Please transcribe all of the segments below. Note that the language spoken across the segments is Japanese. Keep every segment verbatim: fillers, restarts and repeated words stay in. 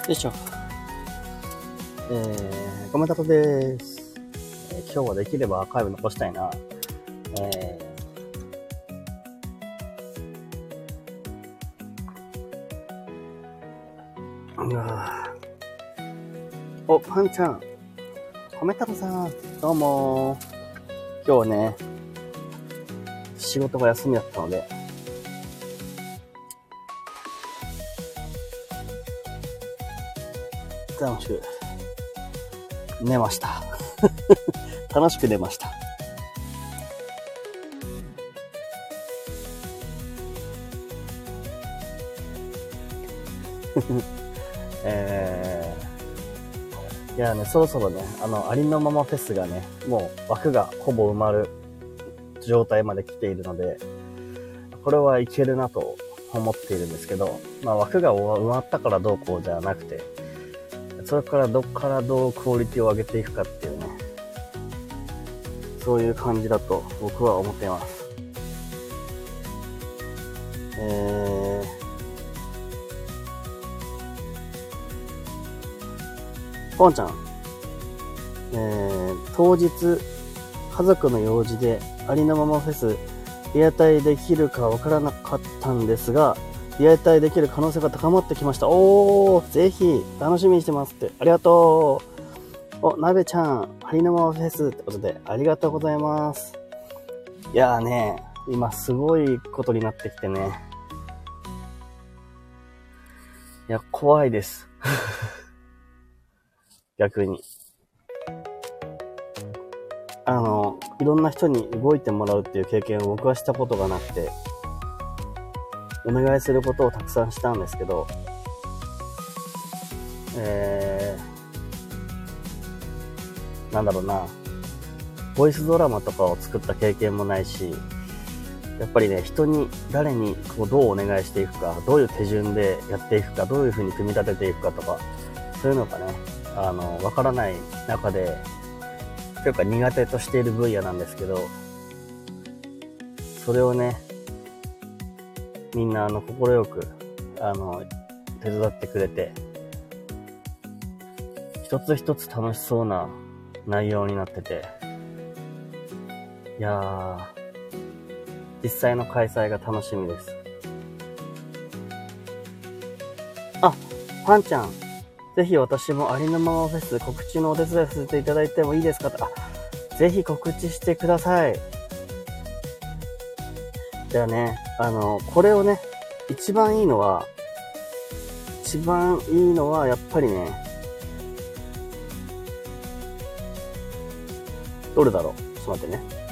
よいしょ。えー、コメンタトでーす。えー、今日はできればアーカイブ残したいな。えー、うわーお、パンちゃん。コメンタトさん。どうもー。今日ね、仕事が休みだったので、楽しく寝ました。楽しく寝ました。えー、いやね、そろそろね、あの、ありのままフェスがね、もう枠がほぼ埋まる状態まで来ているので、これはいけるなと思っているんですけど、まあ枠が埋まったからどうこうじゃなくて、それからどっからどうクオリティを上げていくかっていうね、そういう感じだと僕は思っています。えー、ポンちゃん、えー、当日家族の用事でありのままフェスリアタイできるかわからなかったんですが、リアタイできる可能性が高まってきました。おー、ぜひ楽しみにしてますって。ありがとう。お、なべちゃん、ありのままフェスってことでありがとうございます。いやーね、今すごいことになってきてね。いや、怖いです。逆に。あの、いろんな人に動いてもらうっていう経験を僕はしたことがなくて、お願いすることをたくさんしたんですけど、えー、なんだろうな、ボイスドラマとかを作った経験もないし、やっぱりね、人に、誰にこうどうお願いしていくか、どういう手順でやっていくか、どういう風に組み立てていくかとか、そういうのがね、あの、わからない中で、というか苦手としている分野なんですけど、それをね、みんなあの、心よく、あの、手伝ってくれて、一つ一つ楽しそうな内容になってて、いやー、実際の開催が楽しみです。あ、パンちゃん、ぜひ私もありのままフェス告知のお手伝いさせていただいてもいいですかと。あ、ぜひ告知してください。じゃあね、あの、これをね、一番いいのは、一番いいのはやっぱりね、どれだろう？ちょっと待ってね。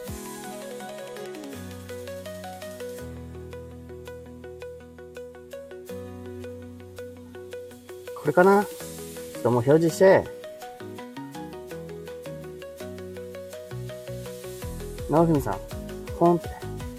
これかな？ちょっともう表示して。なおふみさん、ポンって。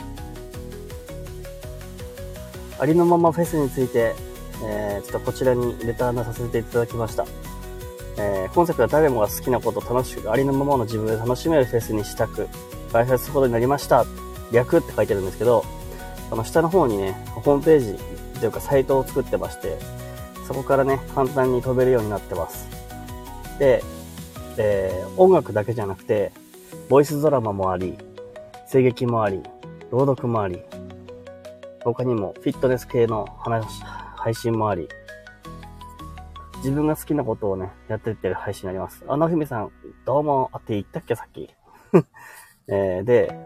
ありのままフェスについて、えー、ちょっとこちらにレターなさせていただきました。えー、コンセプトは誰もが好きなことを楽しくありのままの自分で楽しめるフェスにしたく、開催することになりました。略って書いてるんですけど、あの下の方にね、ホームページというかサイトを作ってまして、そこからね、簡単に飛べるようになってます。で、えー、音楽だけじゃなくて、ボイスドラマもあり、声劇もあり、朗読もあり、他にもフィットネス系の話、配信もあり、自分が好きなことをね、やってってる配信になります。あのふみさん、どうも、あって言ったっけ、さっき。えー、で、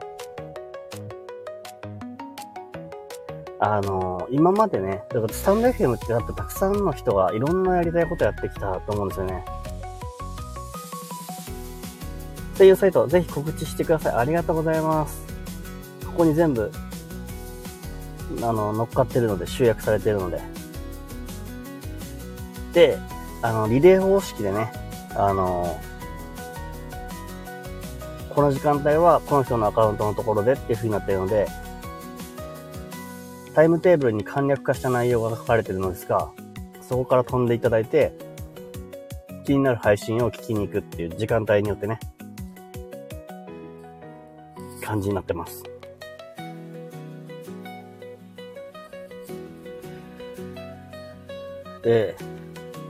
あのー、今までね、だからスタンド エフエム ってだってたくさんの人がいろんなやりたいことやってきたと思うんですよね。っていうサイト、ぜひ告知してください。ありがとうございます。ここに全部、あの、乗っかってるので、集約されてるので。で、あの、リレー方式でね、あの、この時間帯はこの人のアカウントのところでっていう風になっているので、タイムテーブルに簡略化した内容が書かれているのですが、そこから飛んでいただいて、気になる配信を聞きに行くっていう時間帯によってね、感じになってます。で、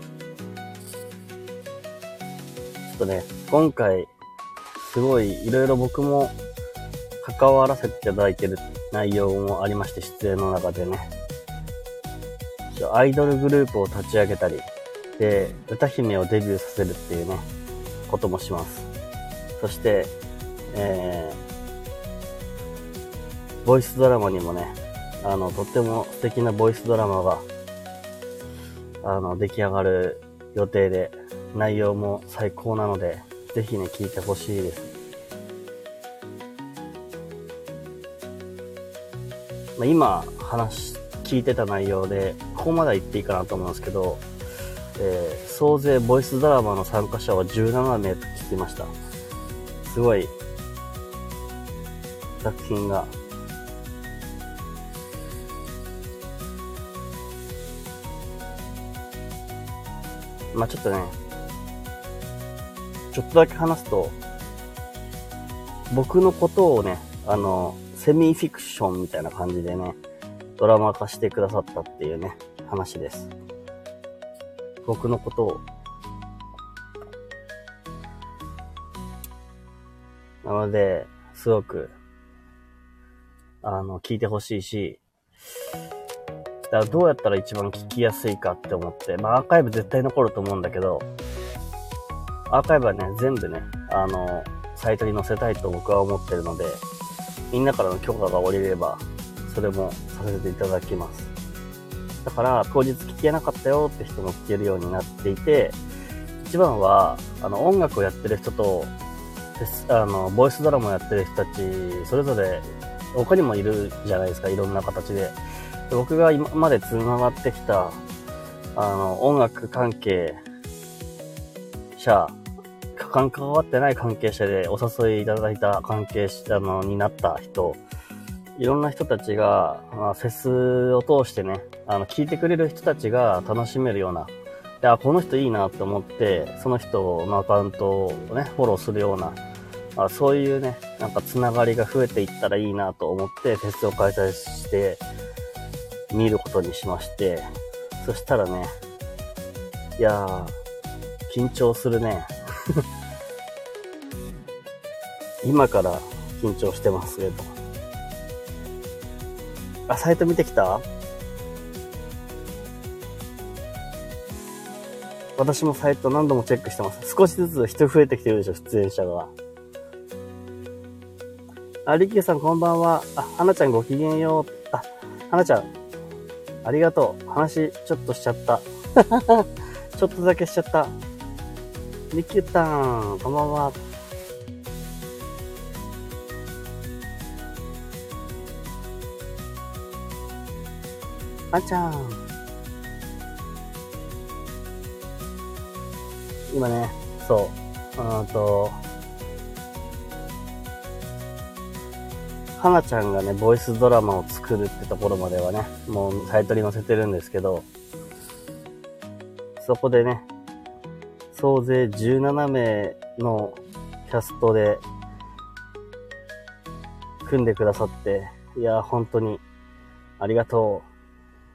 ちょっとね、今回、すごいいろいろ僕も関わらせていただいてる内容もありまして、出演の中でね。アイドルグループを立ち上げたり、で、歌姫をデビューさせるっていうね、こともします。そして、えー、ボイスドラマにもね、あの、とっても素敵なボイスドラマが、あの、出来上がる予定で、内容も最高なので、ぜひね、聞いてほしいです。まあ、今、話、聞いてた内容で、ここまでは言っていいかなと思うんですけど、えー、総勢ボイスドラマの参加者はじゅうななめいと聞きました。すごい、作品が、まあ、ちょっとね、ちょっとだけ話すと、僕のことをね、あの、セミフィクションみたいな感じでね、ドラマ化してくださったっていうね、話です。僕のことを。なので、すごく、あの、聞いてほしいし、だからどうやったら一番聞きやすいかって思って、まあアーカイブ絶対残ると思うんだけど、アーカイブはね、全部ね、あの、サイトに載せたいと僕は思ってるので、みんなからの許可が下りれば、それもさせていただきます。だから、当日聞けなかったよって人も聞けるようになっていて、一番は、あの、音楽をやってる人と、あの、ボイスドラマをやってる人たち、それぞれ、他にもいるじゃないですか、いろんな形で。で僕が今まで繋がってきた、あの、音楽関係者、関わってない関係者でお誘いいただいた関係者のになった人、いろんな人たちが、まあ、フェスを通してね、あの、聞いてくれる人たちが楽しめるような、で、あ、この人いいなって思って、その人のアカウントをね、フォローするような、あ、そういうね、なんかつながりが増えていったらいいなと思って、フェスを開催して、見ることにしまして、そしたらね、いやー、緊張するね。今から緊張してますけど。あ、サイト見てきた？私もサイト何度もチェックしてます。少しずつ人増えてきてるでしょ、出演者が。あ、リキューさんこんばんは。あ、花ちゃんごきげんよう。あ、花ちゃん、ありがとう。話ちょっとしちゃった。ちょっとだけしちゃった。リキュータン、こんばんは。あんちゃん。今ね、そう、うんと、はなちゃんがね、ボイスドラマを作るってところまではね、もうサイトに載せてるんですけど、そこでね、総勢じゅうななめいのキャストで組んでくださって、いや、本当にありがとう。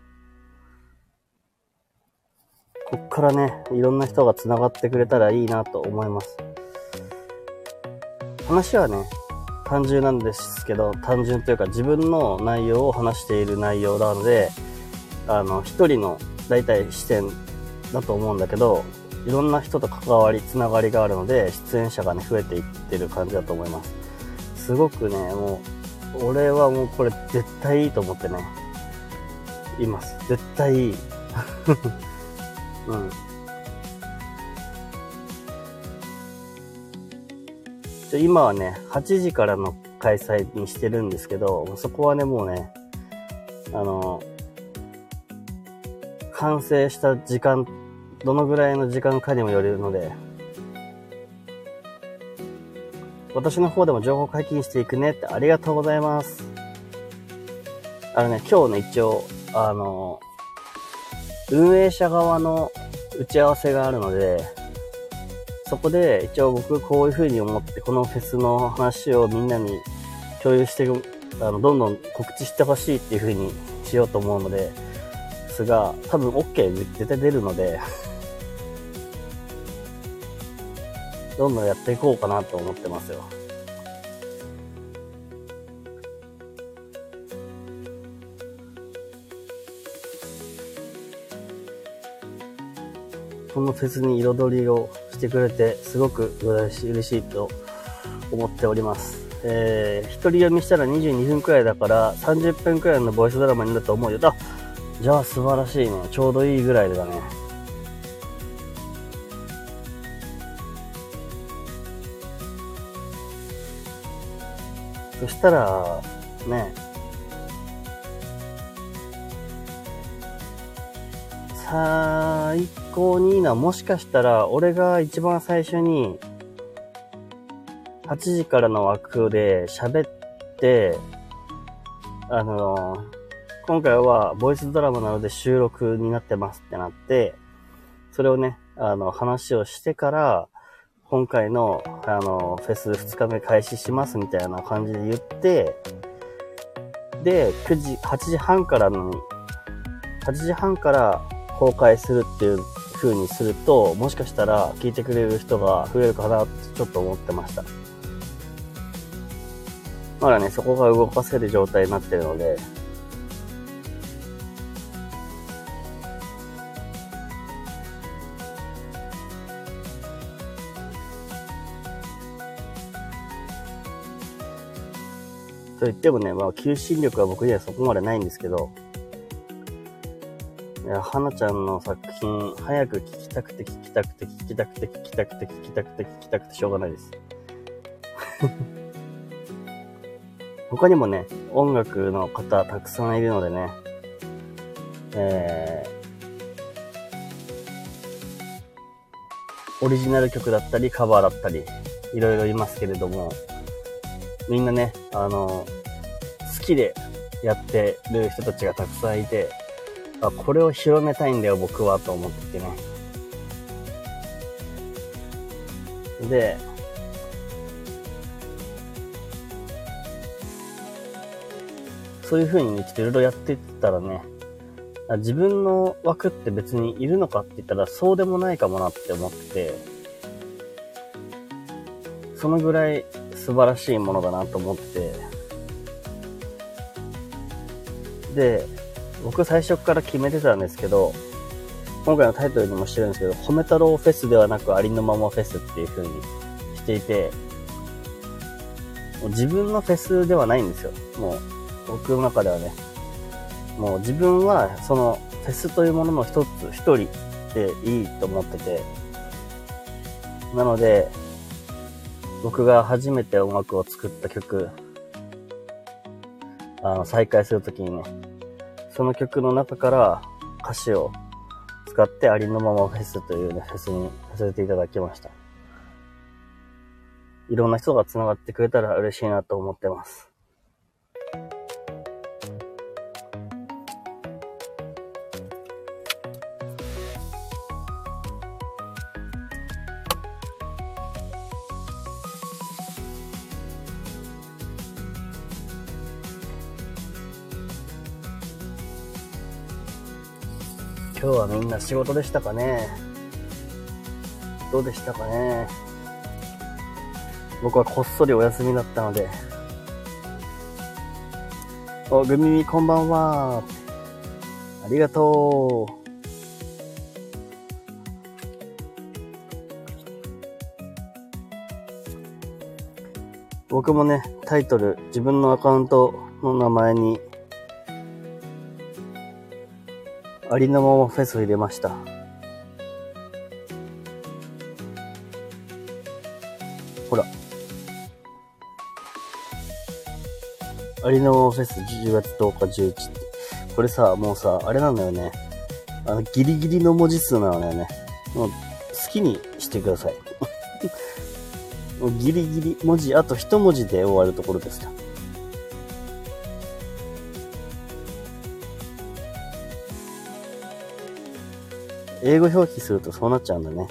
こっからね、いろんな人が繋がってくれたらいいなと思います。話はね、単純なんですけど、単純というか自分の内容を話している内容なので、あの、一人の大体視点だと思うんだけど、いろんな人と関わり、つながりがあるので、出演者がね、増えていってる感じだと思います。すごくね、もう、俺はもうこれ絶対いいと思ってね、います。絶対いい。うん。今はね、はちじからの開催にしてるんですけど、そこはね、もうね、あの、完成した時間、どのぐらいの時間かにもよるので、私の方でも情報解禁していくねってありがとうございます。あのね、今日ね、一応、あの、運営者側の打ち合わせがあるので、そこで一応僕こういう風に思ってこのフェスの話をみんなに共有してあのどんどん告知してほしいっていう風にしようと思うので、ですが多分 OK 絶対出るのでどんどんやっていこうかなと思ってますよ。このフェスに彩りをしてくれてすごく嬉しい、嬉しいと思っております。えー、一人読みしたらにじゅうにふんくらいだからさんじゅっぷんくらいのボイスドラマになると思うよ。あ、じゃあ素晴らしいね。ちょうどいいぐらいだね。そしたら、ね、最高にいいのはもしかしたら俺が一番最初にはちじからの枠で喋って、あの、今回はボイスドラマなので収録になってますってなって、それをね、あの、話をしてから、今回の、あの、フェスふつかめ開始しますみたいな感じで言って、で、くじ、はちじはんからの、はちじはんから公開するっていう風にすると、もしかしたら聞いてくれる人が増えるかなってちょっと思ってました。まだね、そこが動かせる状態になってるので、と言ってもね、まあ、求心力は僕にはそこまでないんですけど、いや、花ちゃんの作品、早く聞きたくて聞きたくて聞きたくて聞きたくて聞きたくて聞きたくてしょうがないです。他にもね、音楽の方たくさんいるのでね、えー、オリジナル曲だったりカバーだったり、いろいろいますけれども、みんなね、あの、好きでやってる人たちがたくさんいて、あ、これを広めたいんだよ僕はと思っててね。で、そういう風にね、ちょっといろいろやっていったらね、自分の枠って別にいるのかって言ったらそうでもないかもなって思ってて、そのぐらい素晴らしいものだなと思って、で、僕最初から決めてたんですけど、今回のタイトルにもしてるんですけど、褒め太郎フェスではなくありのままフェスっていう風にしていて、もう自分のフェスではないんですよ。もう僕の中ではね、もう自分はそのフェスというものの一つ、一人でいいと思ってて、なので、僕が初めて音楽を作った曲、あの、再開するときにね、その曲の中から歌詞を使ってありのままフェスというね、フェスにさせていただきました。いろんな人が繋がってくれたら嬉しいなと思ってます。今日はみんな仕事でしたかね？どうでしたかね？僕はこっそりお休みだったので。お、グミミこんばんは。ありがとう。僕もね、タイトル、自分のアカウントの名前に、ありのままフェスを入れました。ほら。ありのままフェスじゅうがつとおかじゅういちって。これさ、もうさ、あれなんだよね。あの、ギリギリの文字数なのよね。もう、好きにしてください。もうギリギリ、文字、あと一文字で終わるところですよ。英語表記するとそうなっちゃうんだね。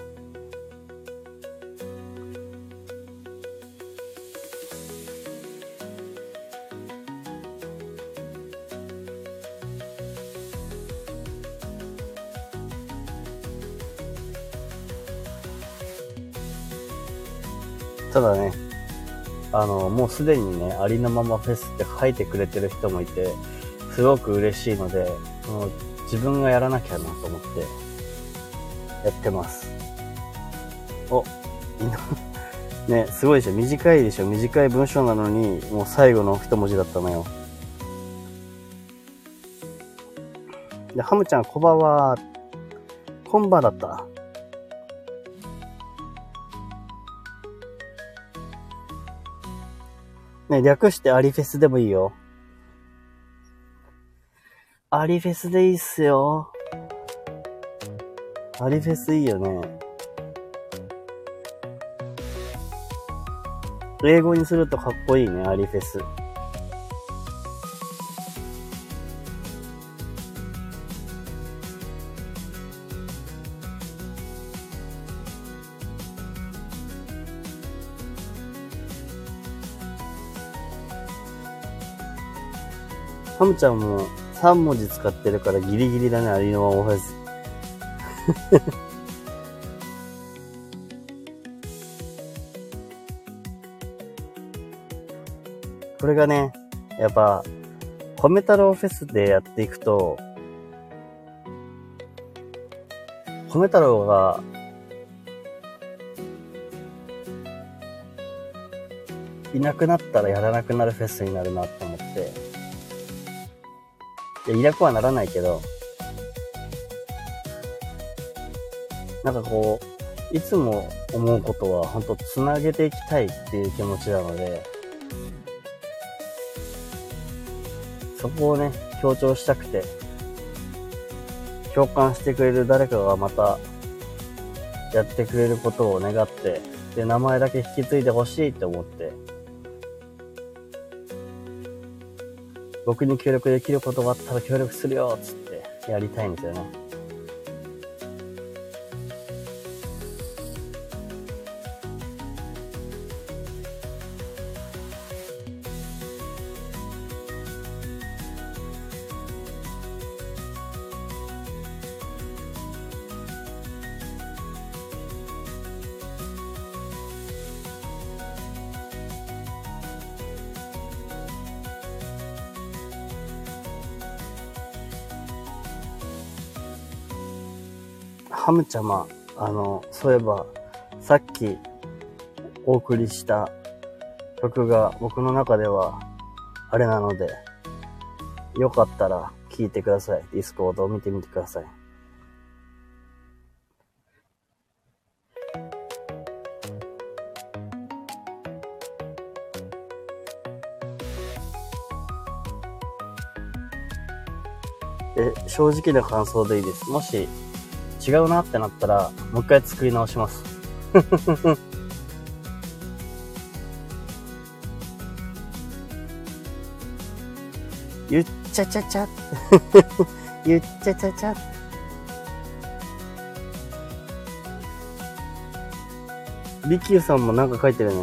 ただね、あの、もうすでにね、ありのままフェスって書いてくれてる人もいて、すごく嬉しいので、もう自分がやらなきゃなと思って、やってます。お、いいな。ね、すごいでしょ。短いでしょ。短い文章なのに、もう最後の一文字だったのよ。で、ハムちゃん、こんばんは。こんばんだった。ね、略してアリフェスでもいいよ。アリフェスでいいっすよ。アリフェスいいよね。英語にするとかっこいいね、アリフェス。ハムちゃんもさん文字使ってるからギリギリだね、ありのままフェス。これがね、やっぱ、米太郎フェスでやっていくと、米太郎が、いなくなったらやらなくなるフェスになるなと思って、いや、いなくはならないけど、なんかこう、いつも思うことは本当つなげていきたいっていう気持ちなので、そこをね、強調したくて、共感してくれる誰かがまたやってくれることを願って、で、名前だけ引き継いでほしいって思って、僕に協力できることがあったら協力するよっつってやりたいんですよね。ハムちゃま、あの、そういえば、さっきお送りした曲が僕の中ではあれなので、よかったら聴いてください。ディスコードを見てみてください。え、正直な感想でいいです。もし違うなってなったら、もう一回作り直します。ゆっちゃちゃちゃ。ゆっちゃちゃちゃ。ビキューさんもなんか書いてるね。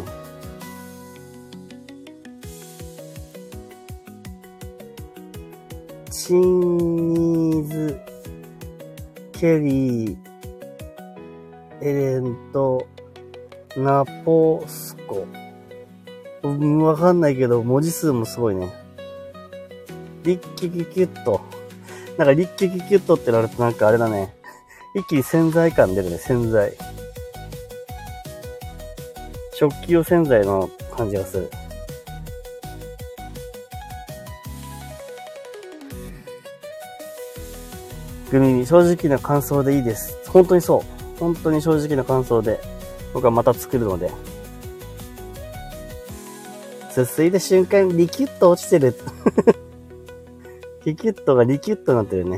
チーズ、ケリー、エレンと、ナポスコ。うん、わかんないけど、文字数もすごいね。リッキキキュッと。なんかリッキキキュッとってなるとなんかあれだね。一気に潜在感出るね、潜在。食器用洗剤の感じがする。グミミ、正直な感想でいいです。本当にそう。本当に正直な感想で、僕はまた作るので。すすいだ瞬間、リキュッと落ちてる。リキュットがリキュッとなってるね。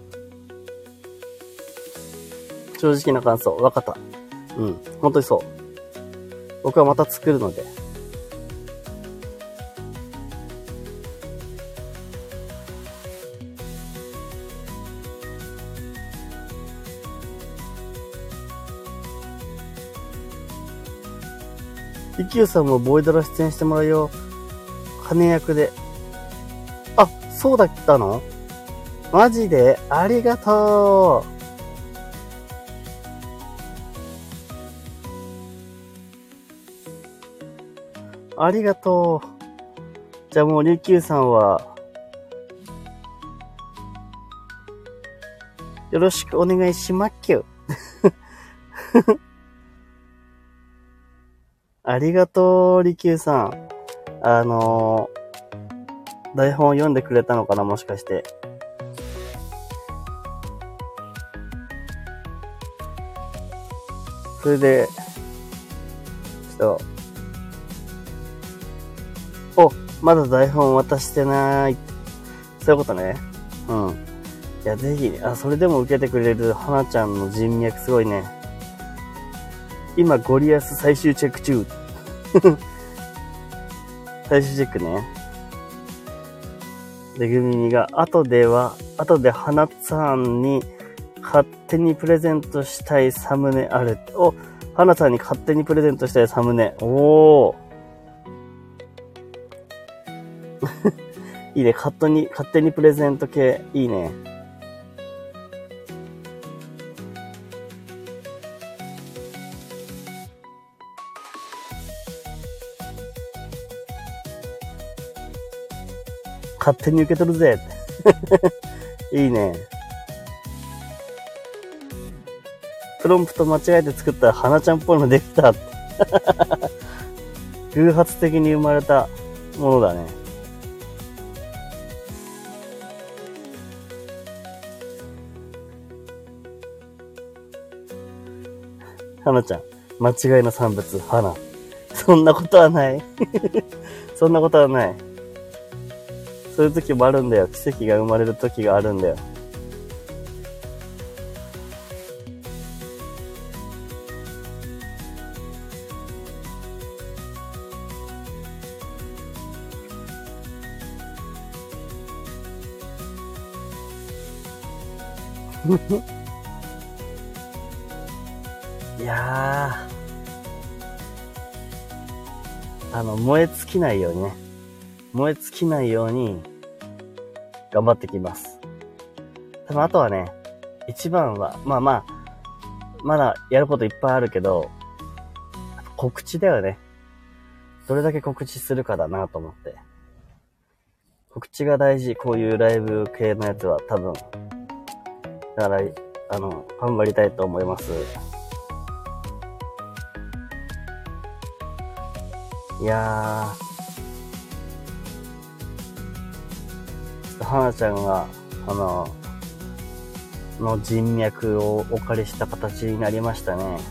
正直な感想、わかった。うん、本当にそう。僕はまた作るので。イキューさんもボイドラ出演してもらうよ。金役で。あ、そうだったの？マジでありがとう。 ありがとう。じゃあもう、りゅうきゅうさんは、よろしくお願いしまっきゅ。ありがとう、りきゅうさん。あのー、台本を読んでくれたのかな、もしかして。それで、ちょっと、お、まだ台本渡してない。そういうことね。うん。いや、ぜひ、あ、それでも受けてくれる花ちゃんの人脈すごいね。今、ゴリアス最終チェック中。最終チェックね。で、グミニが、後では、後で花さんに勝手にプレゼントしたいサムネある。お、花さんに勝手にプレゼントしたいサムネ。おー。いいね。勝手に、勝手にプレゼント系。いいね。勝手に受け取るぜ。いいね。プロンプト間違えて作ったら花ちゃんっぽいのできた。偶発的に生まれたものだね。花ちゃん、間違いの産物、花。そんなことはない。そんなことはない。そういう時もあるんだよ。奇跡が生まれる時があるんだよ。いやー、あの、燃え尽きないようにね。燃え尽きないように、頑張ってきます。多分あとはね、一番は、まあまあ、まだやることいっぱいあるけど、告知だよね。どれだけ告知するかだなと思って。告知が大事、こういうライブ系のやつは多分。だから、あの、頑張りたいと思います。いやー、花ちゃんが、あの、の人脈をお借りした形になりましたね。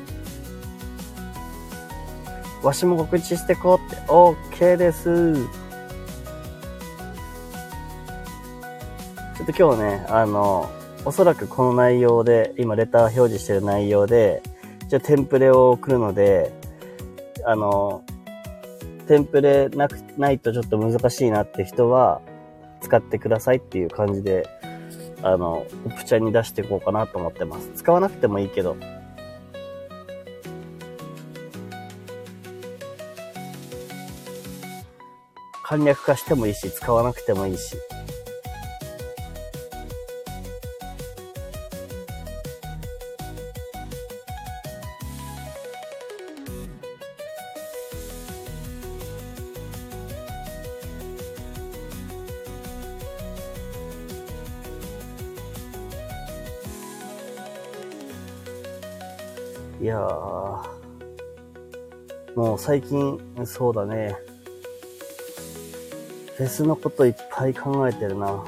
わしも告知してこうって、OK です。ちょっと今日ね、あの、おそらくこの内容で、今レター表示してる内容で、じゃあテンプレを送るので、あの、テンプレなく、ないとちょっと難しいなって人は、使ってくださいっていう感じで、あの、オプチャに出していこうかなと思ってます。使わなくてもいいけど。簡略化してもいいし、使わなくてもいいし。いやー、もう最近、そうだね。フェスのこといっぱい考えてるな。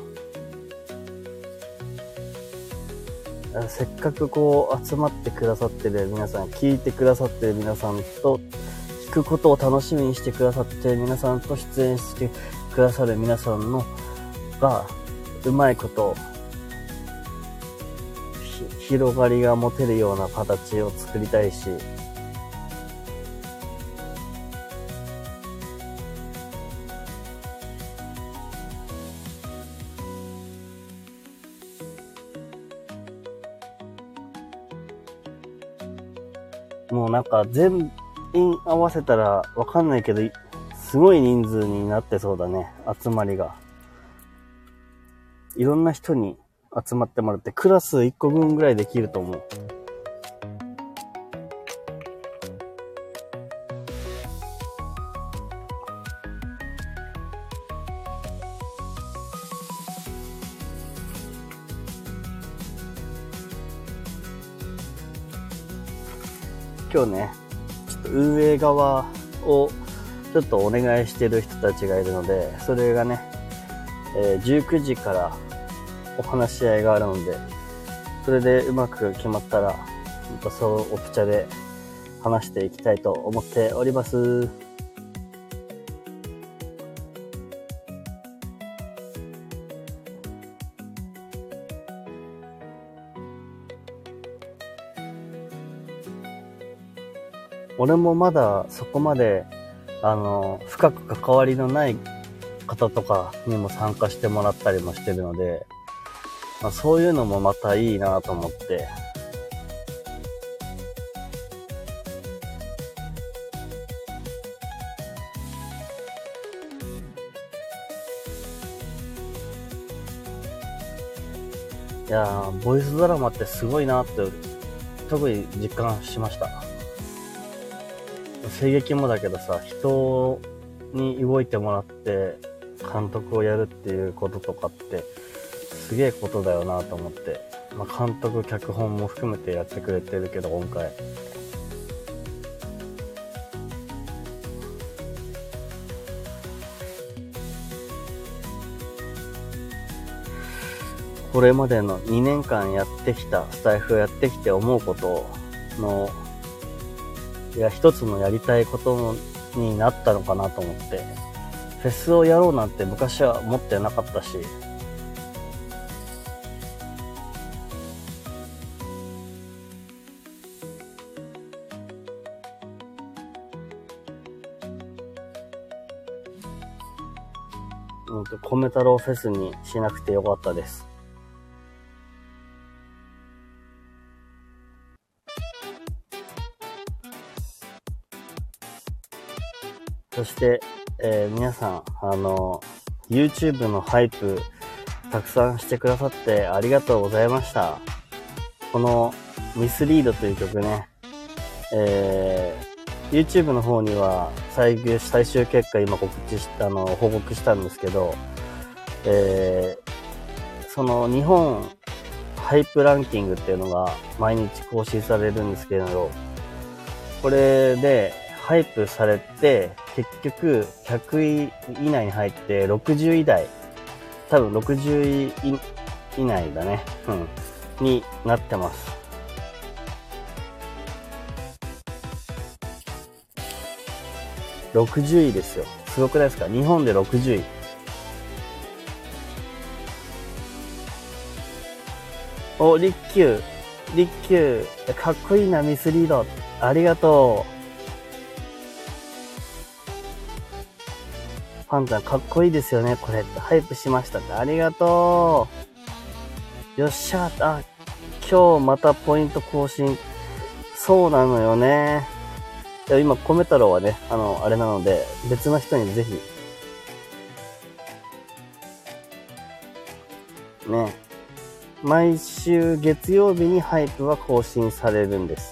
せっかくこう集まってくださってる皆さん、聞いてくださってる皆さんと、聞くことを楽しみにしてくださってる皆さんと出演してくださる皆さんのが、うまいこと、広がりが持てるような形を作りたいし、もうなんか全員合わせたらわかんないけど、すごい人数になってそうだね、集まりが。いろんな人に集まってもらって、クラスいっこぶんぐらいできると思う。 今日ね、ちょっと運営側をちょっとお願いしてる人たちがいるので、それがね、えー、じゅうくじからお話し合いがあるので、それでうまく決まったら、またそうオプチャで話していきたいと思っております。俺もまだそこまであの深く関わりのない方とかにも参加してもらったりもしてるので、まあ、そういうのもまたいいなと思って、いやー、ボイスドラマってすごいなって特に実感しました。声劇もだけどさ、人に動いてもらって監督をやるっていうこととかってすげえことだよなと思って、まあ、監督脚本も含めてやってくれてるけど、今回これまでのにねんかんやってきたスタイフをやってきて思うことの、いや、一つのやりたいことになったのかなと思って、フェスをやろうなんて昔は思ってなかったし、うんと、米太郎フェスにしなくてよかったです。そして、えー、皆さん、あの、YouTube のハイプ、たくさんしてくださってありがとうございました。この、ミスリードという曲ね、えー、YouTube の方には最最終結果今告知した、あの、報告したんですけど、えー、その日本ハイプランキングっていうのが毎日更新されるんですけど、これでハイプされて、結局ひゃくい以内に入ってろくじゅうい台、多分ろくじゅうい以内だね、うん、になってます。ろくじゅういですよ。すごくないですか？日本でろくじゅうい。お、リッキュー、リッキュー、かっこいいな、ミスリード。ありがとう。パンちゃんかっこいいですよね、これ。ハイプしましたって。ありがとう。よっしゃ。あ、今日またポイント更新。そうなのよね。いや今、米太郎はね、あの、あれなので、別の人にぜひ。ね。毎週月曜日にハイプは更新されるんです。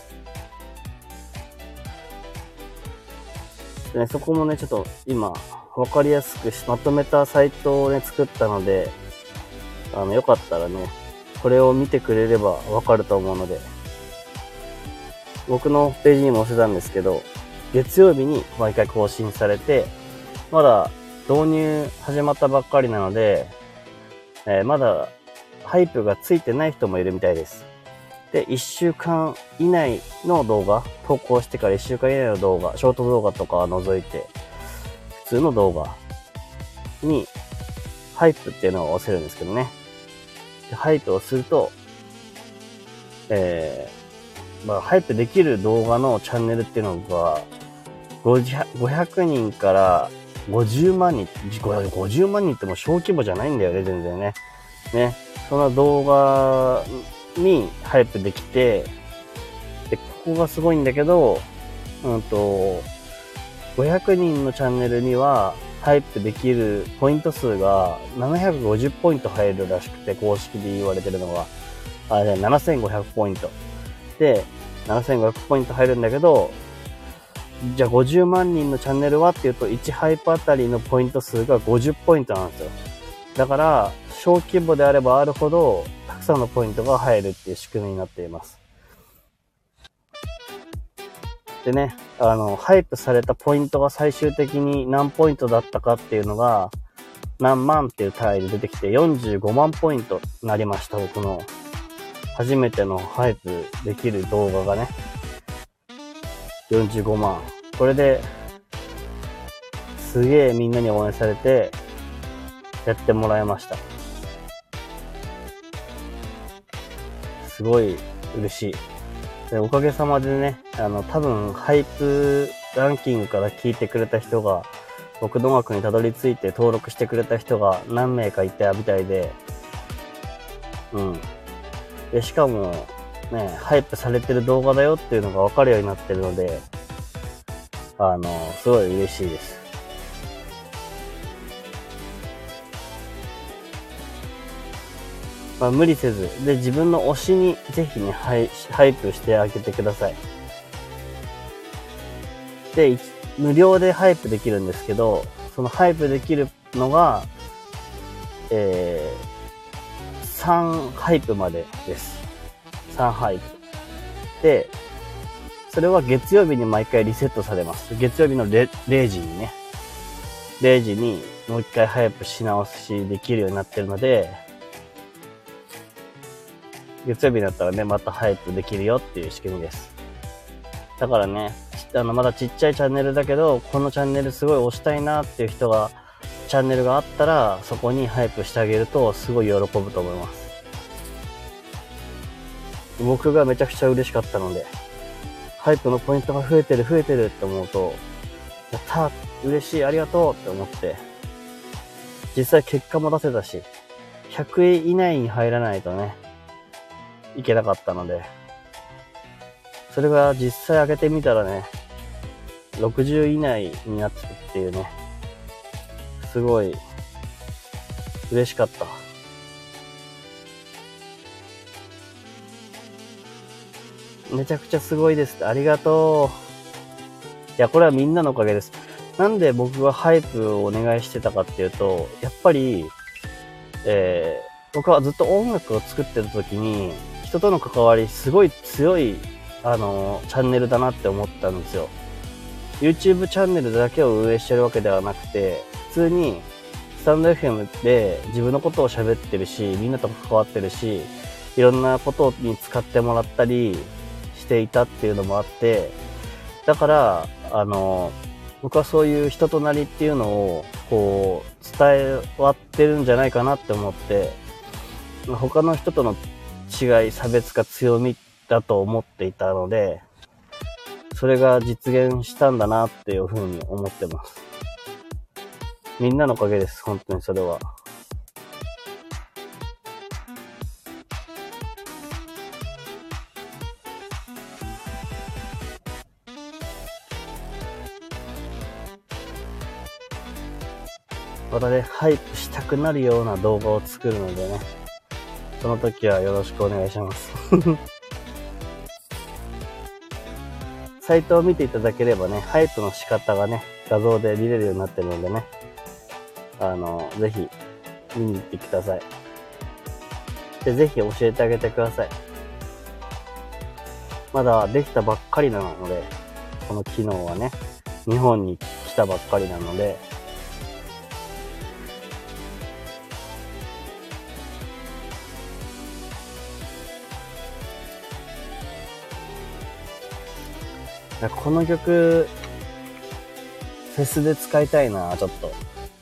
でね、そこもね、ちょっと今、わかりやすくまとめたサイトをね、作ったので、あの、よかったらね、これを見てくれればわかると思うので、僕のページにも載せたんですけど、月曜日に毎回更新されて、まだ導入始まったばっかりなので、えー、まだハイプがついてない人もいるみたいです。で、いっしゅうかん以内の動画、投稿してからいっしゅうかん以内の動画、ショート動画とかは除いて、普通の動画にハイプっていうのを押せるんですけどね。でハイプをすると、えー、まあ、ハイプできる動画のチャンネルっていうのが、ごひゃくにんからごじゅうまんにん、ごじゅうまんにんってもう小規模じゃないんだよね、全然ね。ね。その動画にハイプできて、で、ここがすごいんだけど、うんと、ごひゃくにんのチャンネルにはハイプできるポイント数がななひゃくごじゅうポイント入るらしくて、公式で言われてるのは、あ、じゃあななせんごひゃくポイント。で、ななせんごひゃくポイント入るんだけど、じゃあごじゅうまんにんのチャンネルはっていうと、いちハイプあたりのポイント数がごじゅうポイントなんですよ。だから、小規模であればあるほど、たくさんのポイントが入るっていう仕組みになっています。 でね、あの、ハイプされたポイントが最終的に何ポイントだったかっていうのが、何万っていう単位で出てきてよんじゅうごまんポイントになりました。僕の初めてのハイプできる動画がね。よんじゅうごまん。これで、すげえみんなに応援されて、やってもらいました。すごい嬉しい。でおかげさまでね、あの、多分、ハイプランキングから聞いてくれた人が、僕の音楽にたどり着いて登録してくれた人が何名かいたみたいで、うん。で、しかも、ね、ハイプされてる動画だよっていうのがわかるようになってるので、あの、すごい嬉しいです。まあ、無理せず、で、自分の推しにぜひね、ハイ、ハイプしてあげてください。で、無料でハイプできるんですけど、そのハイプできるのが、えー、さんハイプまでです。さんハイプ。で、それは月曜日に毎回リセットされます。月曜日の れいじにね、れいじにもう一回ハイプし直しできるようになってるので、月曜日になったらね、またハイプできるよっていう仕組みです。だからね、あの、まだちっちゃいチャンネルだけど、このチャンネルすごい押したいなっていう人が、チャンネルがあったら、そこにハイプしてあげると、すごい喜ぶと思います。僕がめちゃくちゃ嬉しかったので、ハイプのポイントが増えてる増えてるって思うと、やったー、嬉しい、ありがとうって思って、実際結果も出せたし、ひゃくえん以内に入らないとね、いけなかったので、それが実際上げてみたらね、ろくじゅう以内になってたっていうね、すごい嬉しかった。めちゃくちゃすごいです。ありがとう。いや、これはみんなのおかげです。なんで僕がハイプをお願いしてたかっていうと、やっぱり、えー、僕はずっと音楽を作ってる時に、人との関わりすごい強い、あのー、チャンネルだなって思ったんですよ。YouTube チャンネルだけを運営してるわけではなくて、普通にスタンド エフエム で自分のことを喋ってるし、みんなと関わってるし、いろんなことに使ってもらったりしていたっていうのもあって、だから、あの、僕はそういう人となりっていうのを、こう、伝えわってるんじゃないかなって思って、他の人との違い、差別が強みだと思っていたので、それが実現したんだなっていうふうに思ってます。みんなのおかげです、本当にそれは。またね、ハイプしたくなるような動画を作るのでね、その時はよろしくお願いします。サイトを見ていただければね、ハイプの仕方がね、画像で見れるようになってるのでね、あの、ぜひ見に行ってください。で、ぜひ教えてあげてください。まだできたばっかりなので、この機能はね、日本に来たばっかりなので、この曲、フェスで使いたいな、ちょっと。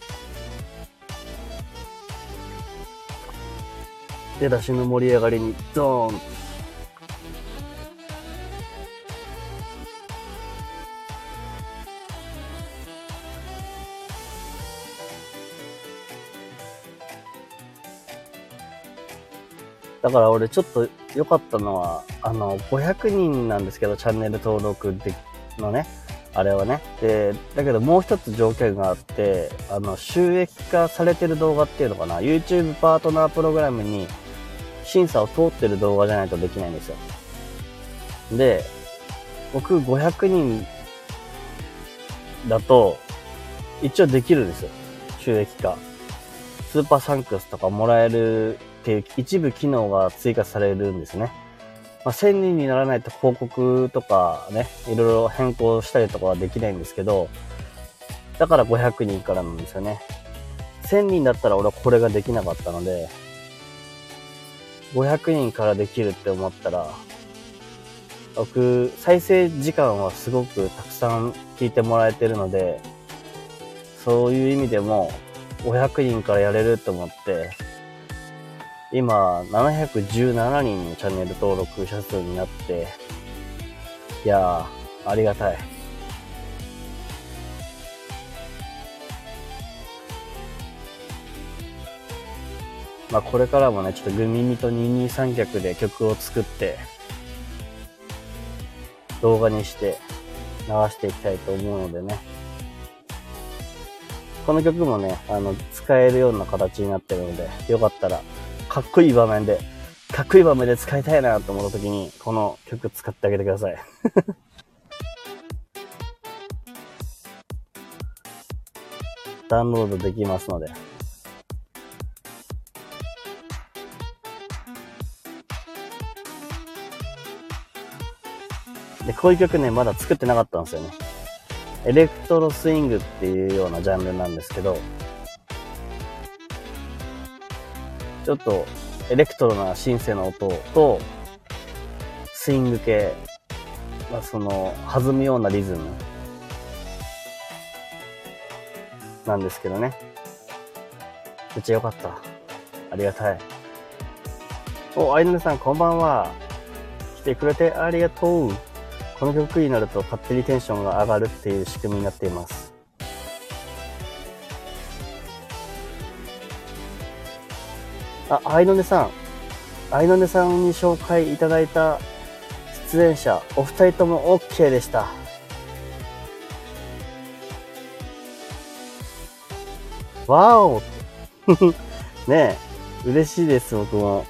出だしの盛り上がりに、ドーン。だから俺ちょっと良かったのは、あの、ごひゃくにんなんですけど、チャンネル登録でのね、あれはね。で、だけどもう一つ条件があって、あの、収益化されてる動画っていうのかな、YouTube パートナープログラムに審査を通ってる動画じゃないとできないんですよ。で、僕ごひゃくにんだと、一応できるんですよ。収益化。スーパーサンクスとかもらえるっていう一部機能が追加されるんですね。 まあ、せんにんにならないと広告とかね、いろいろ変更したりとかはできないんですけど、だからごひゃくにんからなんですよね。せんにんだったら俺はこれができなかったので、ごひゃくにんからできるって思ったら、僕、再生時間はすごくたくさん聞いてもらえてるので、そういう意味でもごひゃくにんからやれると思って、今、ななひゃくじゅうななにんのチャンネル登録者数になって、いやー、ありがたい。まあこれからもね、ちょっとグミミと二人三脚で曲を作って、動画にして流していきたいと思うのでね。この曲もね、あの、使えるような形になってるので、よかったら、かっこいい場面で、かっこいい場面で使いたいなと思った時に、この曲使ってあげてください。ダウンロードできますので。で、こういう曲ね、まだ作ってなかったんですよね。エレクトロスイングっていうようなジャンルなんですけど、ちょっとエレクトロなシンセの音と、スイング系、まあ、その、弾むようなリズムなんですけどね。めっちゃ良かった。ありがたい。お、アイドルさんこんばんは。来てくれてありがとう。この曲になると勝手にテンションが上がるっていう仕組みになっています。あ、アイノネさん。アイノネさんに紹介いただいた出演者、お二人とも OK でした。わおねえ、嬉しいです、僕も。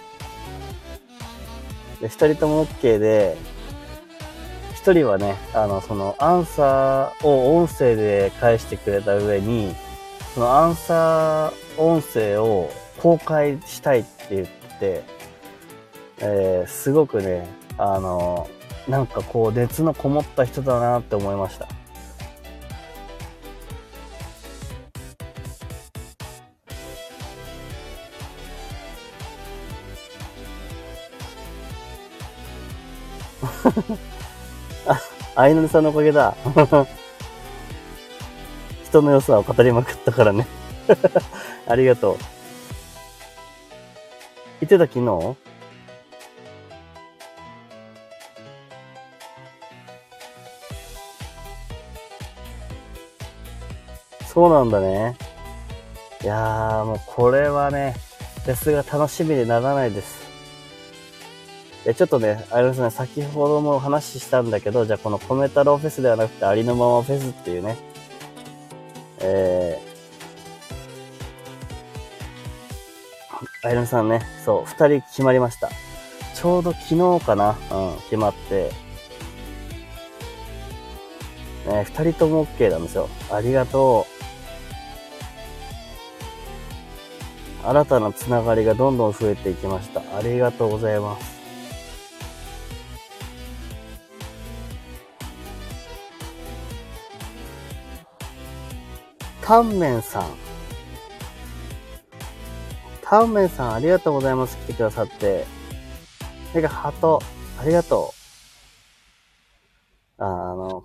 で、二人とも OK で、一人はね、あの、その、アンサーを音声で返してくれた上に、そのアンサー音声を公開したいって言って、えー、すごくね、あの、なんかこう、熱のこもった人だなって思いました。あ、あいのりさんのおかげだ。人の良さを語りまくったからね。ありがとう。言ってた昨日？そうなんだね。いやー、もうこれはね、フェスが楽しみでならないです。で、ちょっとね、あれですね、先ほども話したんだけど、じゃあこの米太郎フェスではなくてありのままフェスっていうね、えー、アイロンさんね、そう、二人決まりました。ちょうど昨日かな、うん、決まって、ね、二人とも OK なんですよ。ありがとう。新たなつながりがどんどん増えていきました。ありがとうございます。タンメンさん。タンメンさん、ありがとうございます。来てくださって。てか、ハート、ありがとう。あ、あの、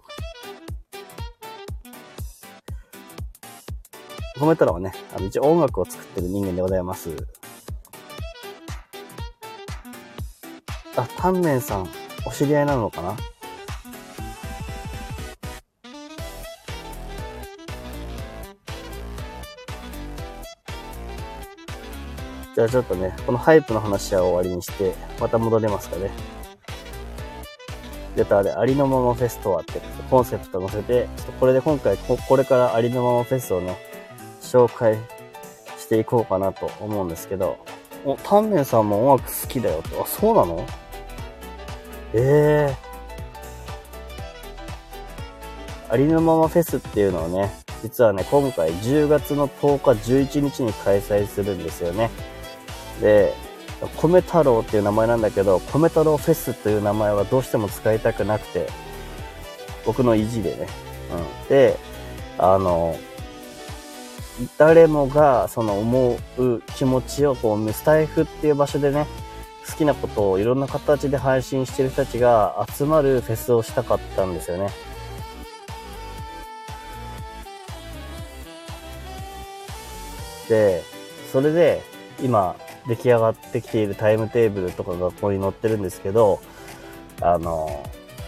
コメント欄はね、あの一応音楽を作ってる人間でございます。あ、タンメンさん、お知り合いなのかな？じゃあちょっとね、このハイプの話は終わりにして、また戻れますかね。レターでありのままフェスとはってコンセプト載せて、ちょっとこれで今回、これからありのままフェスをね、紹介していこうかなと思うんですけど、お、タンメンさんも音楽好きだよと。あ、そうなの？ええー。ありのままフェスっていうのをね、実はね、今回じゅうがつのとおか、じゅういちにちに開催するんですよね。で、 米太郎っていう名前なんだけど、米太郎フェスという名前はどうしても使いたくなくて、僕の意地でね。うん。で、あの、誰もがその思う気持ちをこう、スタイフっていう場所でね、好きなことをいろんな形で配信してる人たちが集まるフェスをしたかったんですよね。で、それで今出来上がってきているタイムテーブルとかがここに載ってるんですけど、あの、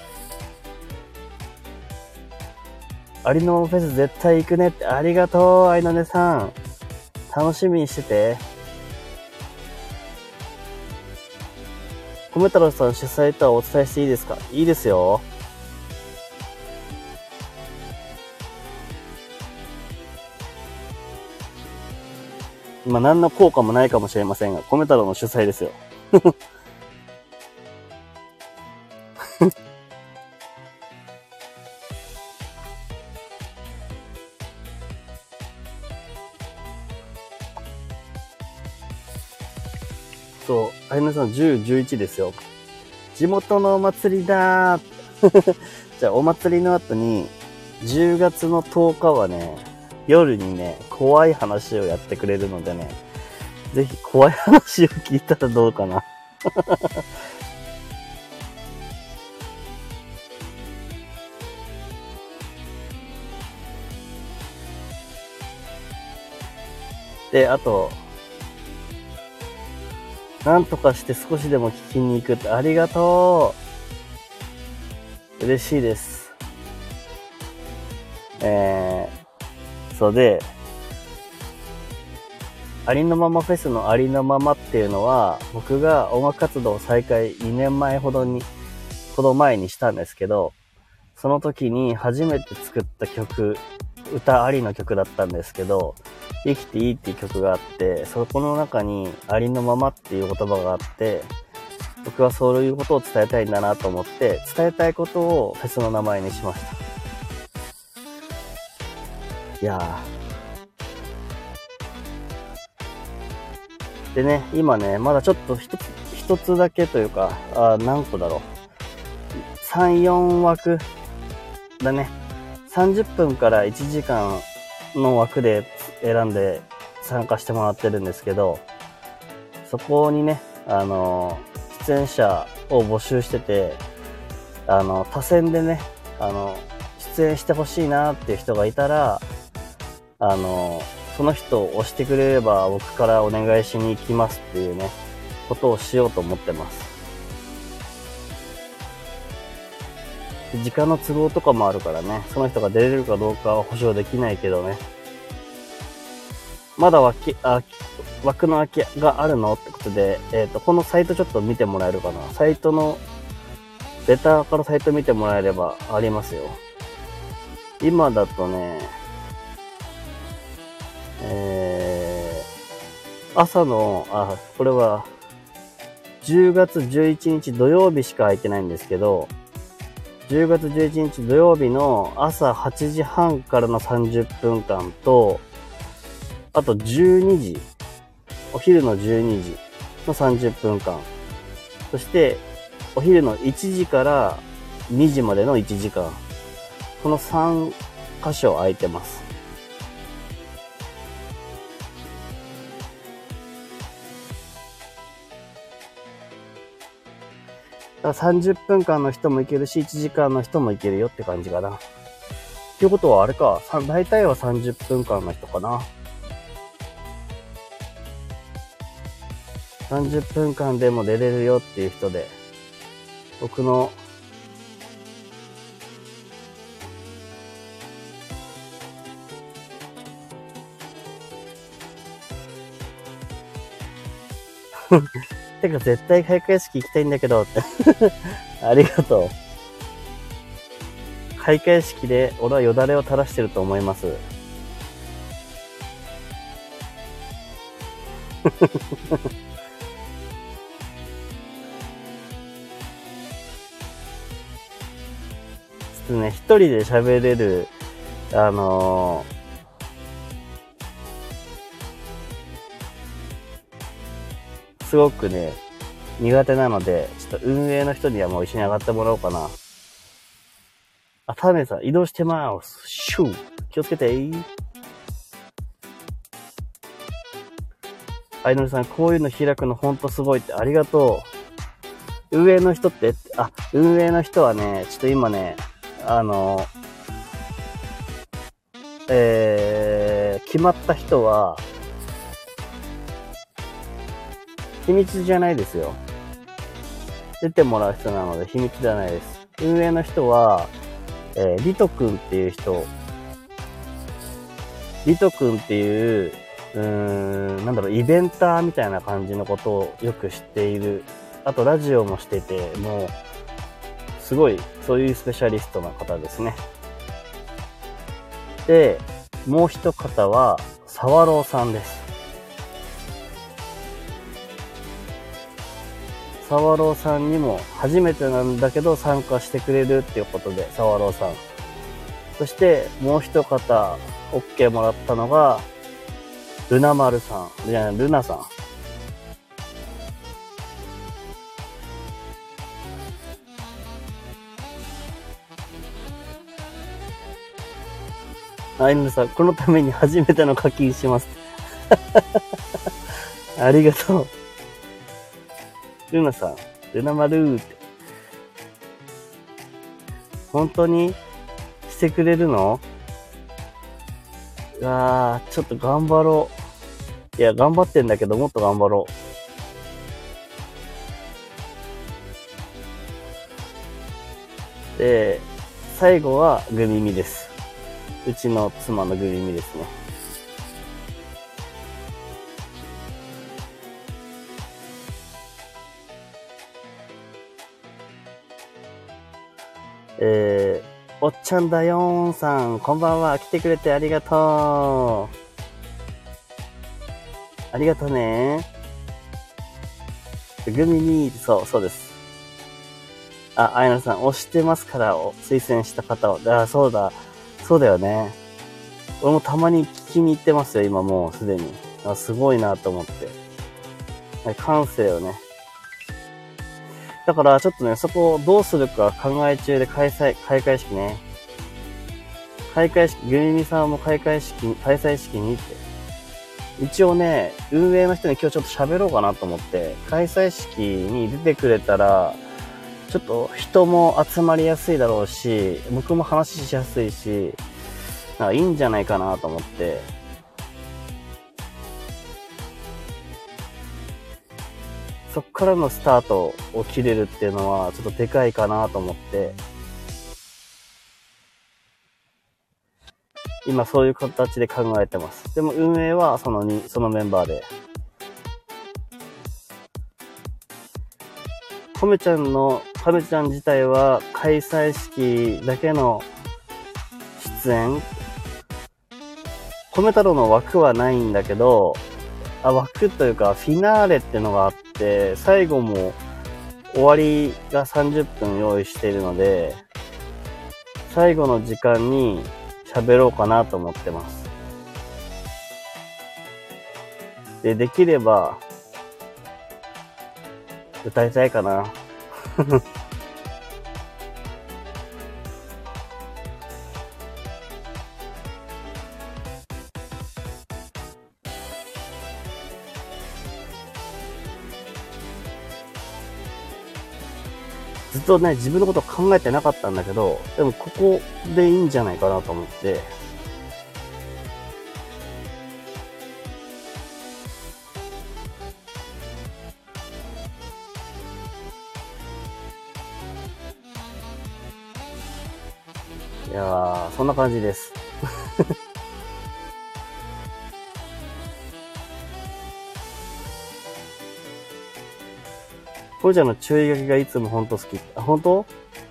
ありのフェス絶対行くねって、ありがとう、あいのねさん。楽しみにしてて。米太郎さん主催とはお伝えしていいですか？いいですよ。まあ、何の効果もないかもしれませんが、米太郎の主催ですよ。そう、あいなさんじゅう、じゅういちですよ。地元のお祭りだー。じゃあお祭りの後に、じゅうがつのとおかはね、夜にね、怖い話をやってくれるのでね、ぜひ怖い話を聞いたらどうかな。で、あと、なんとかして少しでも聞きに行くって、ありがとう。嬉しいです。えー、そうで、ありのままフェスのありのままっていうのは、僕が音楽活動を再開にねんまえほどに、ほど前にしたんですけど、その時に初めて作った曲、歌ありの曲だったんですけど、生きていいっていう曲があって、そこの中にありのままっていう言葉があって、僕はそういうことを伝えたいんだなと思って、伝えたいことをフェスの名前にしました。いやー。でね、今ね、まだちょっと一つ、一つだけというか、あ何個だろう。さん、よんわくだね。さんじゅっぷんからいちじかんの枠で選んで参加してもらってるんですけど、そこにね、あの、出演者を募集してて、あの、他選でね、あの、出演してほしいなっていう人がいたら、あの、その人を押してくれれば僕からお願いしに行きますっていうね、ことをしようと思ってます。時間の都合とかもあるからね、その人が出れるかどうかは保証できないけどね。まだ枠、あ、枠の空きがあるのってことで、えっと、このサイトちょっと見てもらえるかな。サイトの、レターからサイト見てもらえればありますよ。今だとね、えー、朝の、あ、これは、じゅうがつじゅういちにち土曜日しか空いてないんですけど、じゅうがつじゅういちにち土曜日の朝はちじはんからのさんじゅっぷんかんと、あとじゅうにじ、お昼のじゅうにじのさんじゅっぷんかん、そしてお昼のいちじからにじまでのいちじかん、このさん箇所空いてます。だからさんじゅっぷんかんの人もいけるし、いちじかんの人もいけるよって感じかな。っていうことはあれか、大体はさんじゅっぷんかんの人かな。さんじゅっぷんかんでも出れるよっていう人で、僕のてか絶対開会式行きたいんだけどってありがとう。開会式で俺はよだれを垂らしてると思います。ちょっとね、一人で喋れる、あのー、 すごくね、苦手なので、ちょっと運営の人にはもう一緒に上がってもらおうかな。あ、タメさん、移動してます。シュー。気をつけてー。アイノルさん、こういうの開くのほんとすごいってありがとう。運営の人って、あ、運営の人はね、ちょっと今ね、あの、えー、決まった人は、秘密じゃないですよ。出てもらう人なので秘密じゃないです。運営の人は、えー、リトくんっていう人、リトくんっていう、うーん、なんだろう、イベンターみたいな感じのことをよく知っている。あとラジオもしてて、もう、すごい、そういうスペシャリストな方ですね。で、もう一方は、サワローさんです。サワローさんにも初めてなんだけど参加してくれるっていうことで、サワローさん。そしてもう一方 OK もらったのが、ルナマルさん。いや、ルナさん。アイヌさん、このために初めての課金します。ありがとう。ルナさん、ルナマルーって。本当にしてくれるの？うわー、ちょっと頑張ろう。いや、頑張ってんだけど、もっと頑張ろう。で、最後はグミミです。うちの妻のグミミですね。えー、おっちゃんだよーんさん、こんばんは。来てくれてありがとう。ありがとうね。グミミー、そう、そうです。あ、あやなさん、押してますから、推薦した方を。あ、そうだ。そうだよね。俺もたまに聞きに行ってますよ、今もうすでに。あ、すごいなと思って。感性をね。だからちょっとね、そこをどうするか考え中で開催、開会式ね。開会式、グミミさんも開会式、開催式にって。一応ね、運営の人に今日ちょっと喋ろうかなと思って、開催式に出てくれたら、ちょっと人も集まりやすいだろうし、僕も話しやすいし、なんかいいんじゃないかなと思って、そっからのスタートを切れるっていうのはちょっとでかいかなと思って、今そういう形で考えてます。でも運営はそのに、そのメンバーで。コメちゃんの、コメちゃん自体は開催式だけの出演。コメ太郎の枠はないんだけど、あ、枠というかフィナーレってのがあって、最後も終わりがさんじゅっぷん用意しているので、最後の時間に喋ろうかなと思ってます。で、できれば、歌いたいかな。ずっとね、自分のこと考えてなかったんだけど、でもここでいいんじゃないかなと思って、いやー、そんな感じです。コウちゃんの注意書きがいつもほんと好き。あ、ほんと？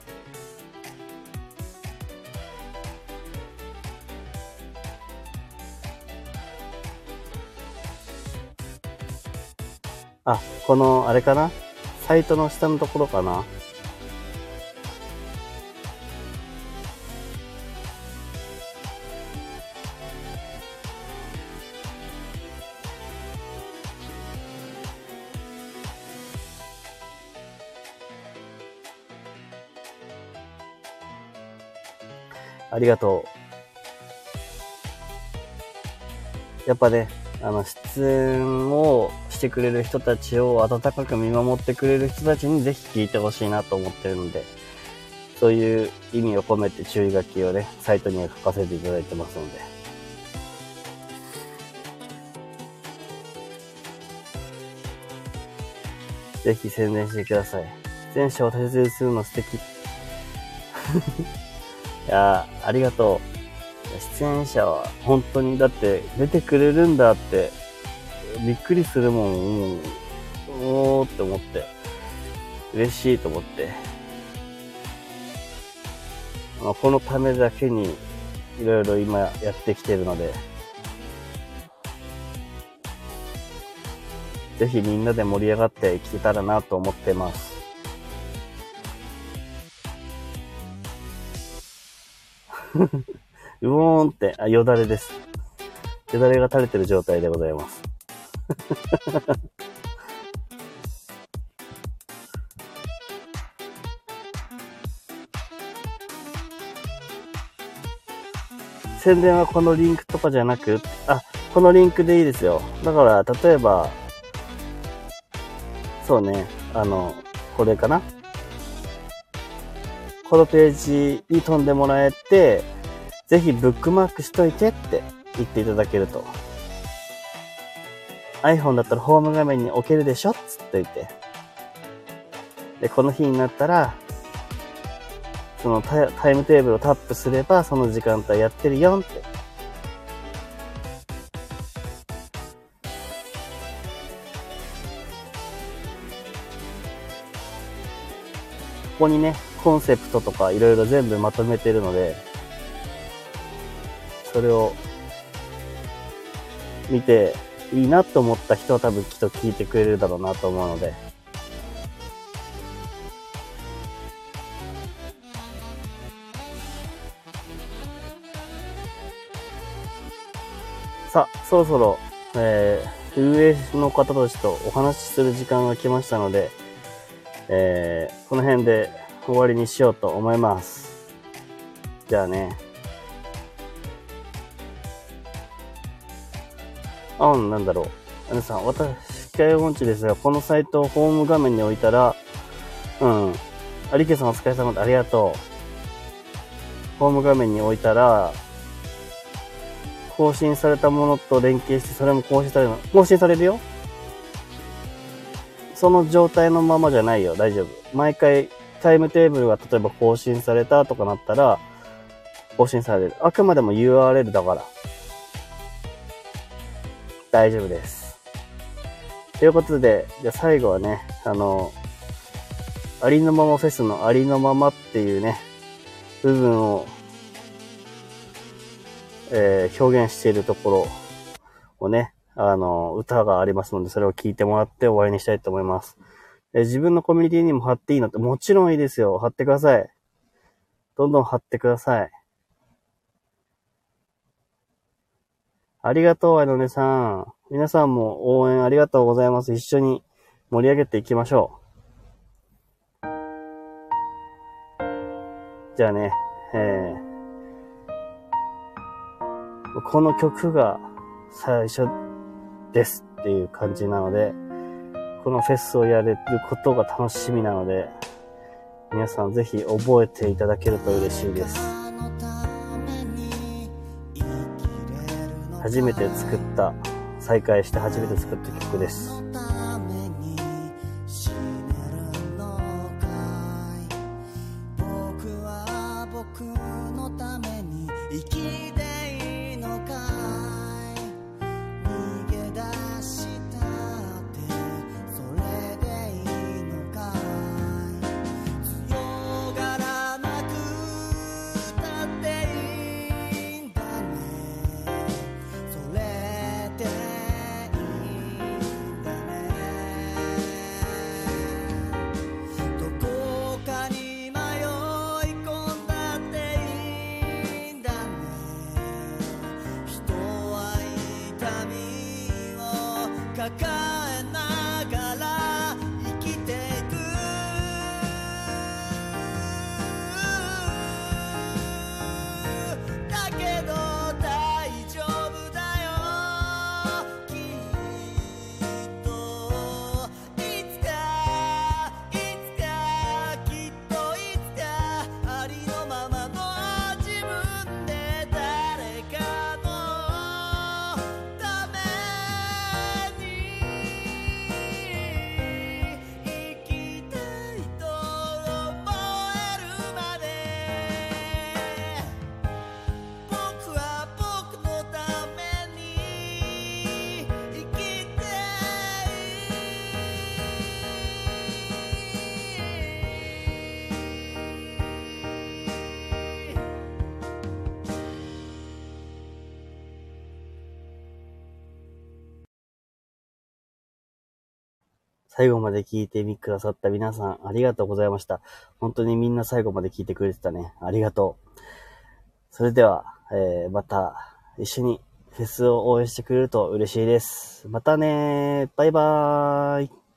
あ、この、あれかな？サイトの下のところかな？ ありがとう。やっぱね、あの、出演をしてくれる人たちを温かく見守ってくれる人たちにぜひ聞いてほしいなと思ってるので、そういう意味を込めて注意書きをね、サイトには書かせていただいてますので。ぜひ宣伝してください。出演者を大切にするの素敵。いやー、ありがとう。出演者は本当にだって出てくれるんだってびっくりするもん。もう、おーって思って。嬉しいと思って。まあ、このためだけにいろいろ今やってきてるので、ぜひみんなで盛り上がっていけたらなと思ってます。うおーんって、あ、よだれです。よだれが垂れてる状態でございます。宣伝はこのリンクとかじゃなく、あ、このリンクでいいですよ。だから、例えば、そうね、あの、これかな。このページに飛んでもらえて、ぜひブックマークしといてって言っていただけると。iPhone だったらホーム画面に置けるでしょつっておいて。で、この日になったら、そのタイ、タイムテーブルをタップすれば、その時間帯やってるよって。ここにね、コンセプトとかいろいろ全部まとめてるので、それを見ていいなと思った人は多分きっと聞いてくれるだろうなと思うので、さあ、そろそろ、えー、運営の方たちとお話しする時間が来ましたので、えー、この辺で終わりにしようと思います。じゃあね。あ、なんだろう。皆さん、私、機械音痴ですが、このサイトをホーム画面に置いたら、うん。有家さんお疲れ様でありがとう。ホーム画面に置いたら、更新されたものと連携して、それも更新されるの。更新されるよ。その状態のままじゃないよ。大丈夫。毎回タイムテーブルが例えば更新されたとかなったら、更新される。あくまでも ユーアールエル だから。大丈夫です。ということで、じゃあ最後はね、あの、ありのままフェスのありのままっていうね、部分を、えー、表現しているところをね、あの、歌がありますので、それを聞いてもらって終わりにしたいと思います。えー、自分のコミュニティにも貼っていいのって、もちろんいいですよ。貼ってください。どんどん貼ってください。ありがとう、あのねさん。皆さんも応援ありがとうございます。一緒に盛り上げていきましょう。じゃあね、えー、この曲が最初ですっていう感じなので、このフェスをやれることが楽しみなので、皆さんぜひ覚えていただけると嬉しいです。初めて作った、再開して初めて作った曲です。 最後まで聞いてみくださった皆さん、ありがとうございました。本当にみんな最後まで聞いてくれてたね。ありがとう。それでは、えー、また一緒にフェスを応援してくれると嬉しいです。またねー。バイバーイ。